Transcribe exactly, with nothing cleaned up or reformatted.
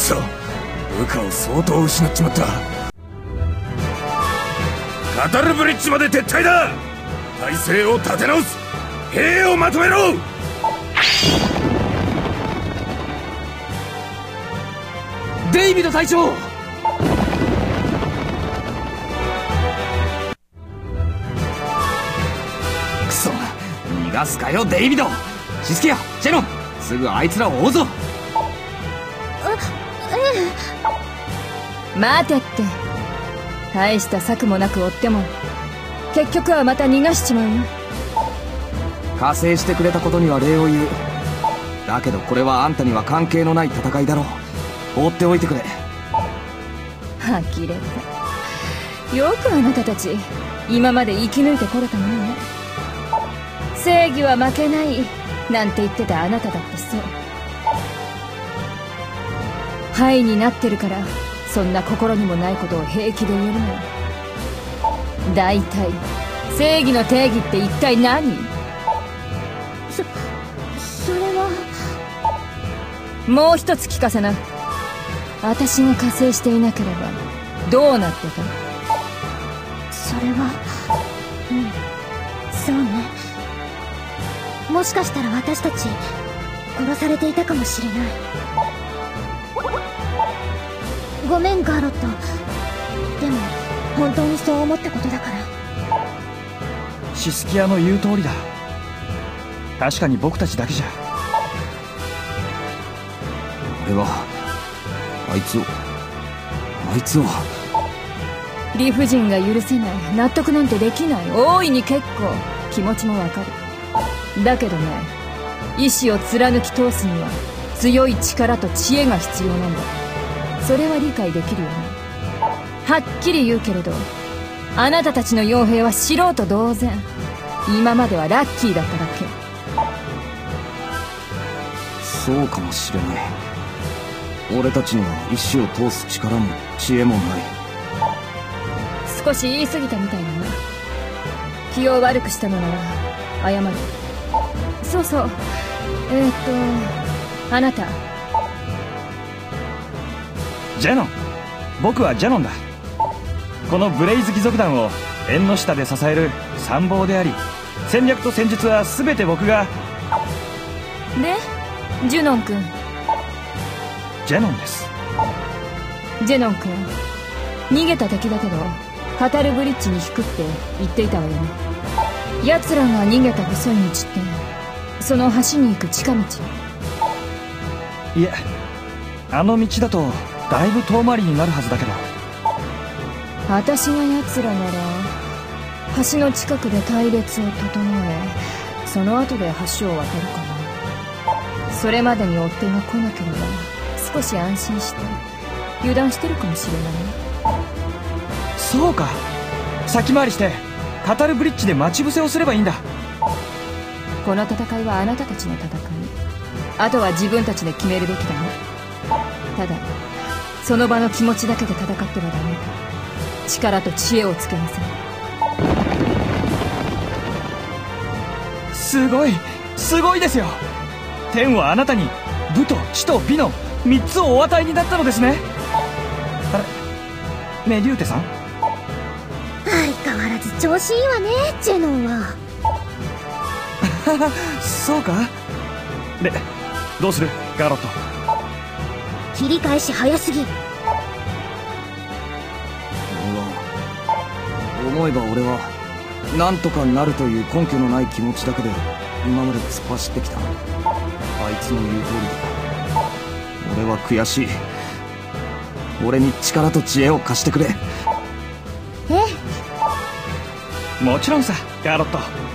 そ、部下を相当失っちまった。カタルブリッジまで撤退だ。体勢を立て直す。兵をまとめろ。 デイビド隊長。クソ、逃がすかよデイビド。シスキア、ジェノン、すぐあいつらを追うぞ。 待てって。大した策もなく追っても結局はまた逃がしちまうよ。 加勢してくれたことには礼を言う。だけどこれはあんたには関係のない戦いだろう。放っておいてくれ。 呆れた。よくあなたたち今まで生き抜いてこれたものね。正義は負けないなんて言ってたあなただってそう。ハイになってるからそんな心にもないことを平気で言えるのよ。大体正義の定義って一体何？ そ、それは。 もう一つ聞かせな。私が加勢していなければどうなってた？ それは、うん、そうね。もしかしたら私たち殺されていたかもしれない。ごめんガーロット。でも本当にそう思ったことだから。 シスキアの言う通りだ。確かに僕たちだけじゃ。 俺はあいつをあいつを理不尽が許せない。納得なんてできない。大いに結構。気持ちもわかる。だけどね、意志を貫き通すには強い力と知恵が必要なんだ。それは理解できるよね。はっきり言うけれどあなたたちの傭兵は素人同然。今まではラッキーだっただけ。 そうかもしれない。俺たちには意志を通す力も知恵もない。 少し言い過ぎたみたいだな。気を悪くしたのなら謝る。そうそう、えー、っとあなた。 ジェノン。僕はジェノンだ。このブレイズ義族団を縁の下で支える参謀であり、戦略と戦術は全て僕が。 でジュノン君。 ジェノンです。 ジェノン君、逃げた敵だけどカタルブリッジに引くって言っていたわよね。奴らが逃げた細い道ってその橋に行く近道？ いえ、あの道だとだいぶ遠回りになるはずだけど。 私が奴らなら橋の近くで隊列を整え、その後で橋を渡るかな。それまでに追っ手が来なければ少し安心して油断してるかもしれない。 そうか、先回りしてカタルブリッジで待ち伏せをすればいいんだ。 この戦いはあなたたちの戦い。あとは自分たちで決めるべきだね。ただその場の気持ちだけで戦ってはダメ。力と知恵をつけなさい。 すごいすごいですよ。天はあなたに武と知と美のみっつをお与えになったのですね。あれ、メリューテさん。 相変わらず調子いいわねジェノンは。 そうか。でどうするガロット。 切り返し早すぎ。 俺は思えば俺はなんとかなるという根拠のない気持ちだけで今まで突っ走ってきた。あいつの言う通りだ。俺は悔しい。俺に力と知恵を貸してくれ。 ええ、 もちろんさガロット。